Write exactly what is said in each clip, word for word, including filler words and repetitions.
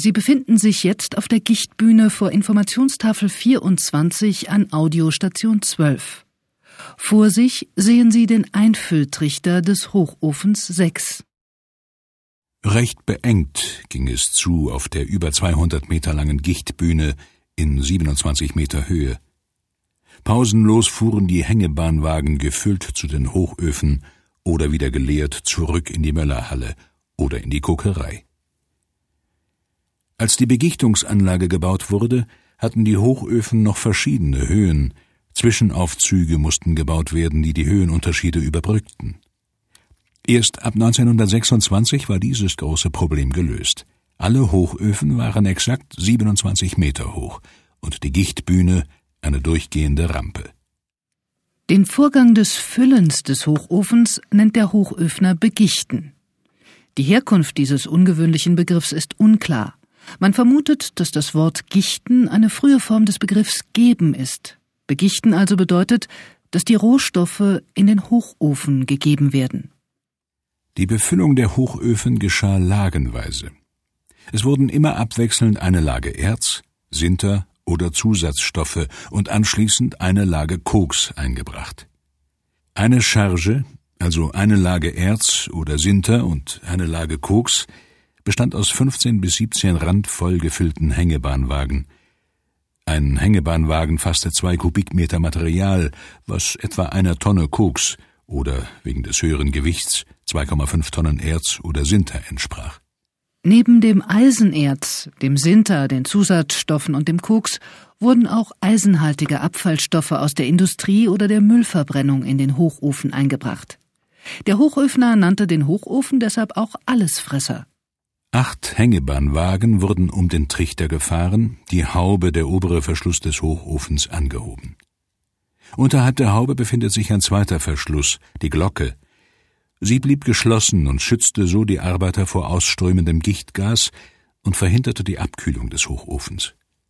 Sie befinden sich jetzt auf der Gichtbühne vor Informationstafel vierundzwanzig an Audiostation zwölf. Vor sich sehen Sie den Einfülltrichter des Hochofens sechs. Recht beengt ging es zu auf der über zweihundert Meter langen Gichtbühne in siebenundzwanzig Meter Höhe. Pausenlos fuhren die Hängebahnwagen gefüllt zu den Hochöfen oder wieder geleert zurück in die Möllerhalle oder in die Kokerei. Als die Begichtungsanlage gebaut wurde, hatten die Hochöfen noch verschiedene Höhen. Zwischenaufzüge mussten gebaut werden, die die Höhenunterschiede überbrückten. Erst ab neunzehnhundertsechsundzwanzig war dieses große Problem gelöst. Alle Hochöfen waren exakt siebenundzwanzig Meter hoch und die Gichtbühne eine durchgehende Rampe. Den Vorgang des Füllens des Hochofens nennt der Hochöfner Begichten. Die Herkunft dieses ungewöhnlichen Begriffs ist unklar. Man vermutet, dass das Wort Gichten eine frühe Form des Begriffs geben ist. Begichten also bedeutet, dass die Rohstoffe in den Hochofen gegeben werden. Die Befüllung der Hochöfen geschah lagenweise. Es wurden immer abwechselnd eine Lage Erz, Sinter oder Zusatzstoffe und anschließend eine Lage Koks eingebracht. Eine Charge, also eine Lage Erz oder Sinter und eine Lage Koks, bestand aus fünfzehn bis siebzehn randvoll gefüllten Hängebahnwagen. Ein Hängebahnwagen fasste zwei Kubikmeter Material, was etwa einer Tonne Koks oder wegen des höheren Gewichts zwei Komma fünf Tonnen Erz oder Sinter entsprach. Neben dem Eisenerz, dem Sinter, den Zusatzstoffen und dem Koks wurden auch eisenhaltige Abfallstoffe aus der Industrie oder der Müllverbrennung in den Hochofen eingebracht. Der Hochöfner nannte den Hochofen deshalb auch Allesfresser. Acht Hängebahnwagen wurden um den Trichter gefahren, die Haube, der obere Verschluss des Hochofens, angehoben. Unterhalb der Haube befindet sich ein zweiter Verschluss, die Glocke. Sie blieb geschlossen und schützte so die Arbeiter vor ausströmendem Gichtgas und verhinderte die Abkühlung des Hochofens.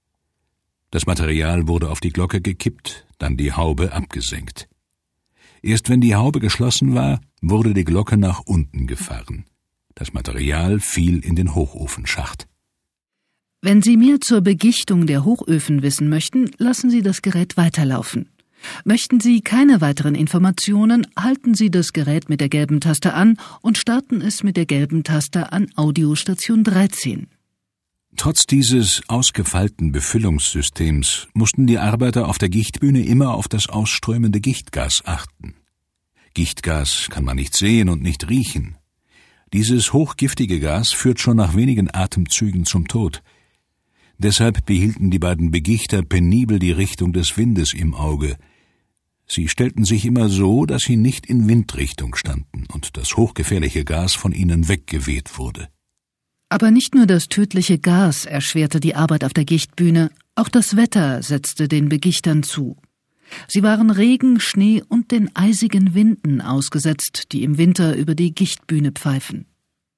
Das Material wurde auf die Glocke gekippt, dann die Haube abgesenkt. Erst wenn die Haube geschlossen war, wurde die Glocke nach unten gefahren. Das Material fiel in den Hochofenschacht. Wenn Sie mehr zur Begichtung der Hochöfen wissen möchten, lassen Sie das Gerät weiterlaufen. Möchten Sie keine weiteren Informationen, halten Sie das Gerät mit der gelben Taste an und starten es mit der gelben Taste an Audiostation dreizehn. Trotz dieses ausgefeilten Befüllungssystems mussten die Arbeiter auf der Gichtbühne immer auf das ausströmende Gichtgas achten. Gichtgas kann man nicht sehen und nicht riechen. Dieses hochgiftige Gas führt schon nach wenigen Atemzügen zum Tod. Deshalb behielten die beiden Begichter penibel die Richtung des Windes im Auge. Sie stellten sich immer so, dass sie nicht in Windrichtung standen und das hochgefährliche Gas von ihnen weggeweht wurde. Aber nicht nur das tödliche Gas erschwerte die Arbeit auf der Gichtbühne, auch das Wetter setzte den Begichtern zu. Sie waren Regen, Schnee und den eisigen Winden ausgesetzt, die im Winter über die Gichtbühne pfeifen.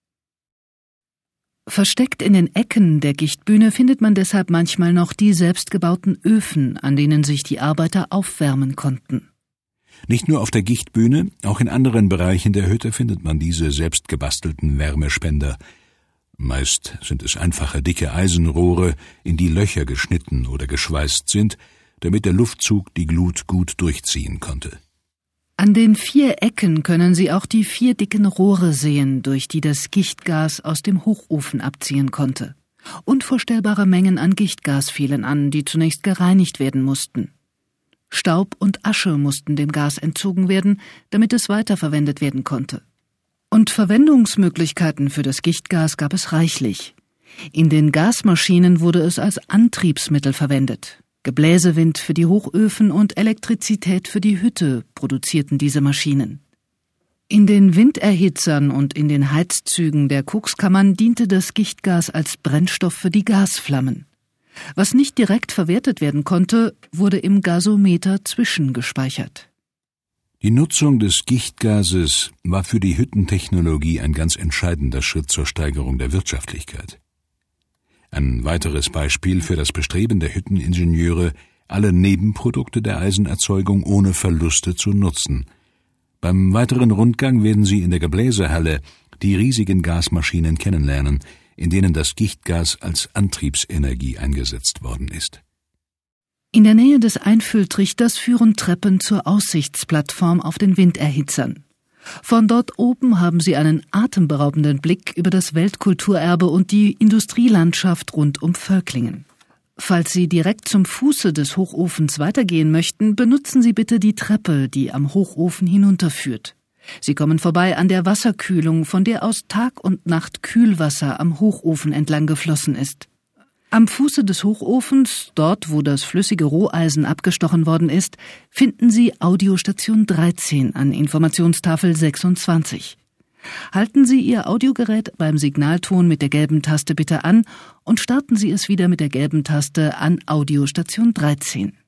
Versteckt in den Ecken der Gichtbühne findet man deshalb manchmal noch die selbstgebauten Öfen, an denen sich die Arbeiter aufwärmen konnten. Nicht nur auf der Gichtbühne, auch in anderen Bereichen der Hütte findet man diese selbstgebastelten Wärmespender. Meist sind es einfache dicke Eisenrohre, in die Löcher geschnitten oder geschweißt sind, damit der Luftzug die Glut gut durchziehen konnte. An den vier Ecken können Sie auch die vier dicken Rohre sehen, durch die das Gichtgas aus dem Hochofen abziehen konnte. Unvorstellbare Mengen an Gichtgas fielen an, die zunächst gereinigt werden mussten. Staub und Asche mussten dem Gas entzogen werden, damit es weiterverwendet werden konnte. Und Verwendungsmöglichkeiten für das Gichtgas gab es reichlich. In den Gasmaschinen wurde es als Antriebsmittel verwendet. Gebläsewind für die Hochöfen und Elektrizität für die Hütte produzierten diese Maschinen. In den Winderhitzern und in den Heizzügen der Kokskammern diente das Gichtgas als Brennstoff für die Gasflammen. Was nicht direkt verwertet werden konnte, wurde im Gasometer zwischengespeichert. Die Nutzung des Gichtgases war für die Hüttentechnologie ein ganz entscheidender Schritt zur Steigerung der Wirtschaftlichkeit. Ein weiteres Beispiel für das Bestreben der Hütteningenieure, alle Nebenprodukte der Eisenerzeugung ohne Verluste zu nutzen. Beim weiteren Rundgang werden Sie in der Gebläsehalle die riesigen Gasmaschinen kennenlernen, in denen das Gichtgas als Antriebsenergie eingesetzt worden ist. In der Nähe des Einfülltrichters führen Treppen zur Aussichtsplattform auf den Winderhitzern. Von dort oben haben Sie einen atemberaubenden Blick über das Weltkulturerbe und die Industrielandschaft rund um Völklingen. Falls Sie direkt zum Fuße des Hochofens weitergehen möchten, benutzen Sie bitte die Treppe, die am Hochofen hinunterführt. Sie kommen vorbei an der Wasserkühlung, von der aus Tag und Nacht Kühlwasser am Hochofen entlang geflossen ist. Am Fuße des Hochofens, dort wo das flüssige Roheisen abgestochen worden ist, finden Sie Audiostation dreizehn an Informationstafel sechsundzwanzig. Halten Sie Ihr Audiogerät beim Signalton mit der gelben Taste bitte an und starten Sie es wieder mit der gelben Taste an Audiostation dreizehn.